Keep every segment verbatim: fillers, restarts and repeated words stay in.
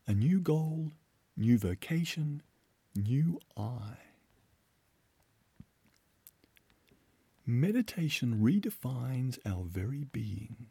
A new goal, new vocation, new I. Meditation redefines our very being.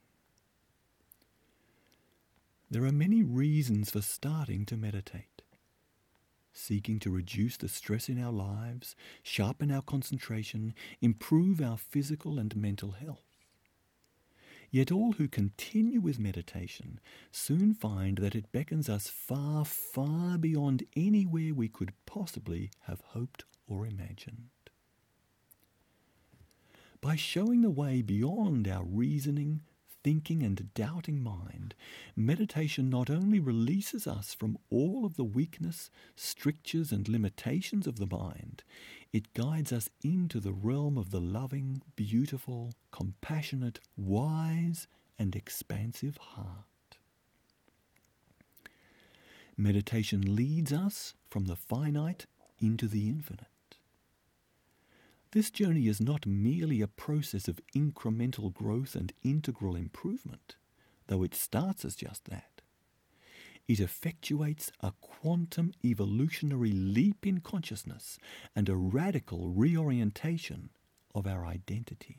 There are many reasons for starting to meditate. Seeking to reduce the stress in our lives, sharpen our concentration, improve our physical and mental health. Yet all who continue with meditation soon find that it beckons us far, far beyond anywhere we could possibly have hoped or imagined. By showing the way beyond our reasoning, thinking and doubting mind, meditation not only releases us from all of the weakness, strictures and limitations of the mind, it guides us into the realm of the loving, beautiful, compassionate, wise and expansive heart. Meditation leads us from the finite into the infinite. This journey is not merely a process of incremental growth and integral improvement, though it starts as just that. It effectuates a quantum evolutionary leap in consciousness and a radical reorientation of our identity.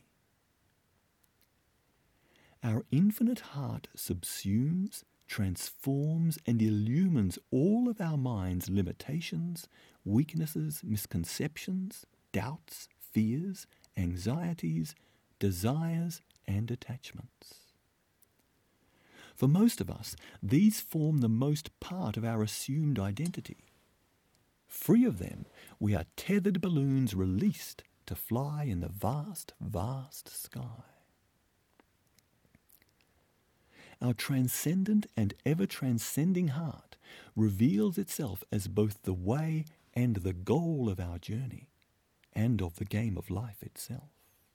Our infinite heart subsumes, transforms and illumines all of our mind's limitations, weaknesses, misconceptions, doubts, fears, anxieties, desires, and attachments. For most of us, these form the most part of our assumed identity. Free of them, we are tethered balloons released to fly in the vast, vast sky. Our transcendent and ever-transcending heart reveals itself as both the way and the goal of our journey, and of the game of life itself.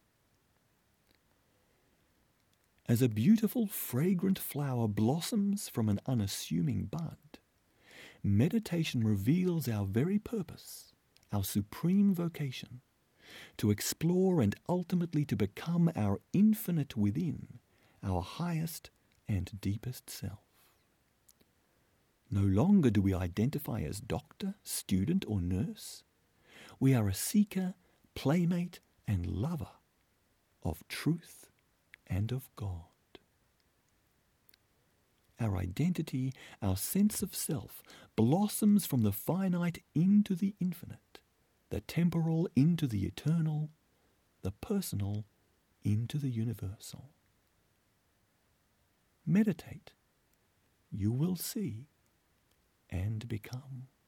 As a beautiful, fragrant flower blossoms from an unassuming bud, meditation reveals our very purpose, our supreme vocation, to explore and ultimately to become our infinite within, our highest and deepest self. No longer do we identify as doctor, student, or nurse. We are a seeker, playmate, and lover of truth and of God. Our identity, our sense of self, blossoms from the finite into the infinite, the temporal into the eternal, the personal into the universal. Meditate, you will see and become.